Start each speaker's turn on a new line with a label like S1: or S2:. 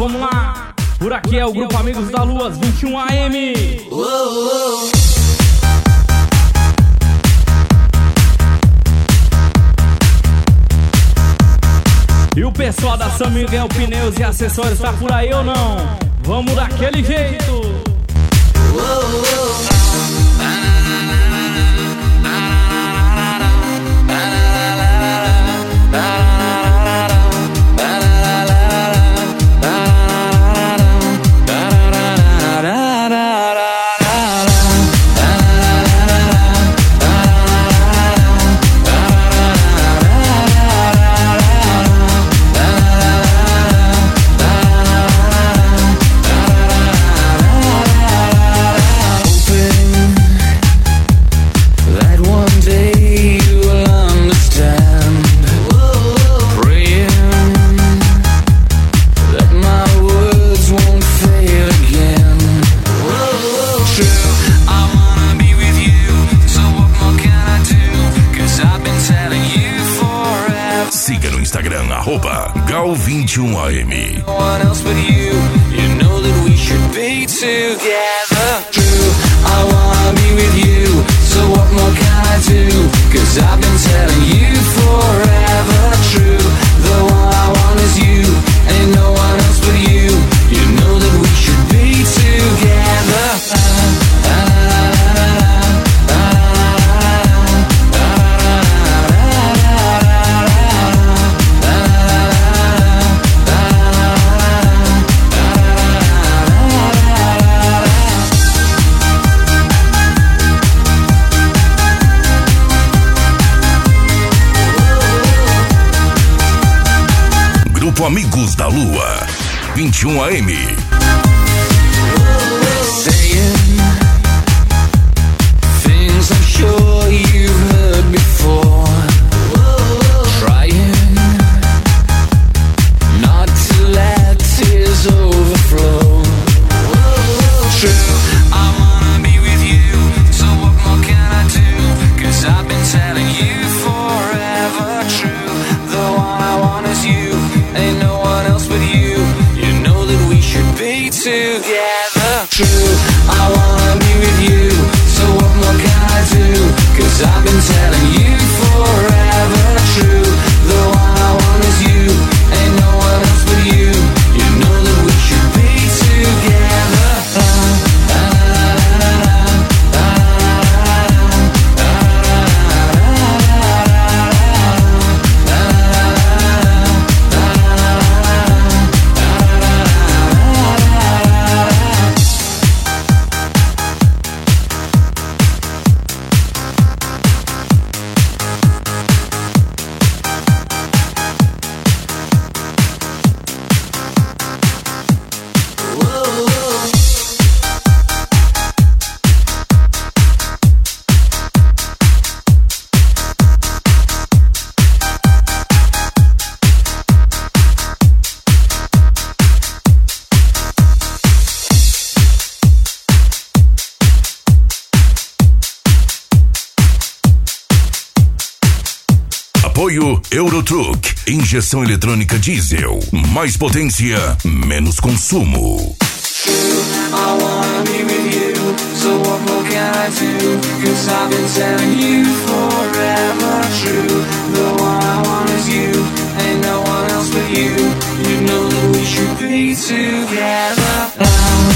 S1: vamos lá. Por aqui é o Grupo Amigos da Lua, 21 AM. E o pessoal da São Miguel Pneus e Acessórios tá por aí ou não? Vamos daquele jeito.
S2: Gal21am. No one else but you. You know that we should be together. True, I wanna be with you. So what more can I do? 'Cause I've been telling you forever. True, the one I want is you. Ain't no one else but you. You know that we should be together.
S3: Grupo Amigos da Lua, 21am.
S2: Saying things I'm sure you've heard before. Trying not to let tears overflow. True, I wanna be with you. So what more can I do? 'Cause I've been telling you forever. True, the one I want is you. Ain't no one else but you. You know that we should be together. True, I wanna be with you. So what more can I do? 'Cause I've been telling you forever. True, the one I want is you. Ain't no one else but you. You know that we should be together.
S3: Apoio Eurotruck, injeção eletrônica diesel, mais potência, menos consumo.
S2: I wanna be with you, so what more can I do? 'Cause I've been telling you forever. True, the one I want is you. Ain't no one else but you. You know that we should be together.